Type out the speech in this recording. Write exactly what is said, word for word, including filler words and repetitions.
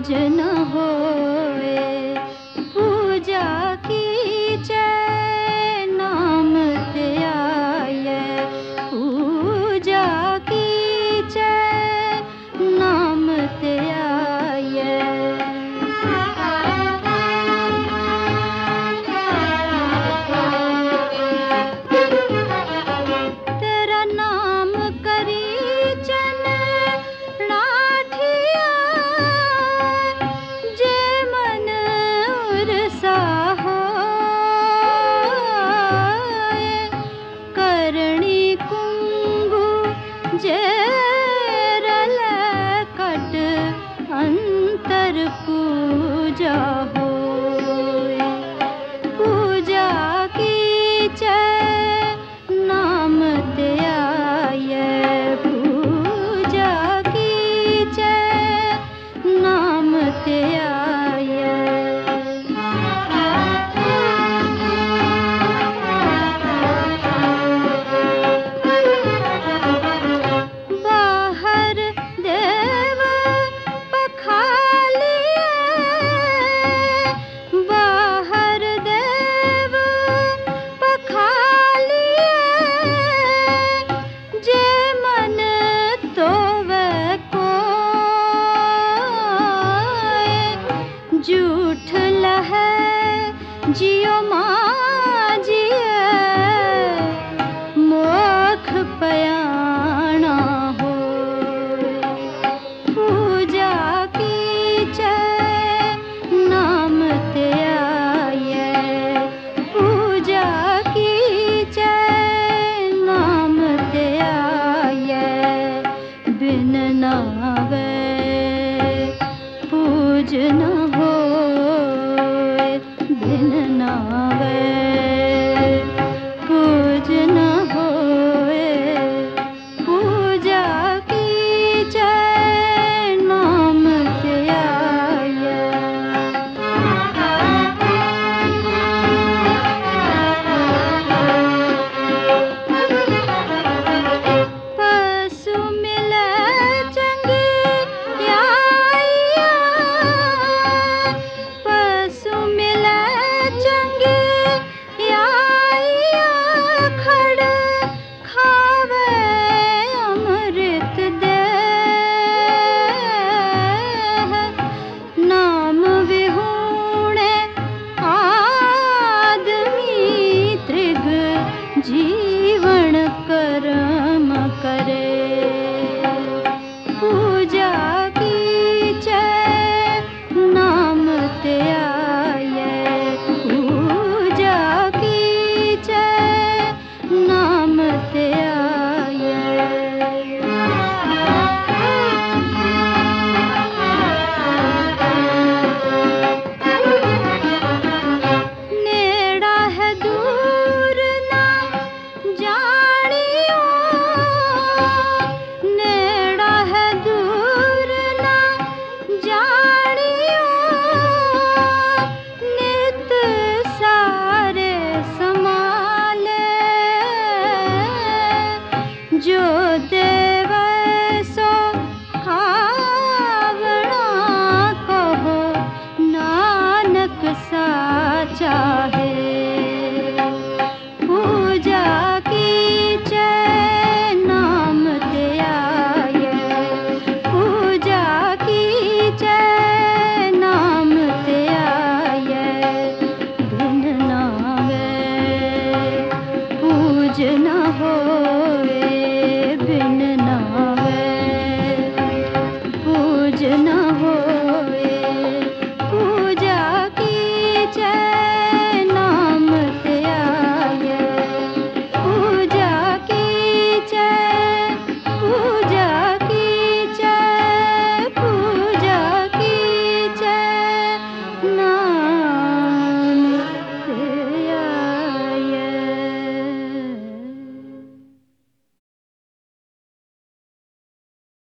पूजन होए। पूजा कीजै नाम ते आये, पूजा कीजै नाम ते आये। तेरा नाम करीचन लाठिया, जे मन उरसा होए। करणी कुंगु जे रलकट अंतर पूजा होए। पूजा कीजै नाम ते आये, पूजा कीजै नाम ते आये। बाहर देव पखालिए, बाहर देव पखालिए। जे मन तोवे कोय, झूठ लहै जियो माजिए। मोख पयाणा होए। पूजा कीजै नाम ते आये, पूजा कीजै नाम ते आये। बिन नावे पूज न हो।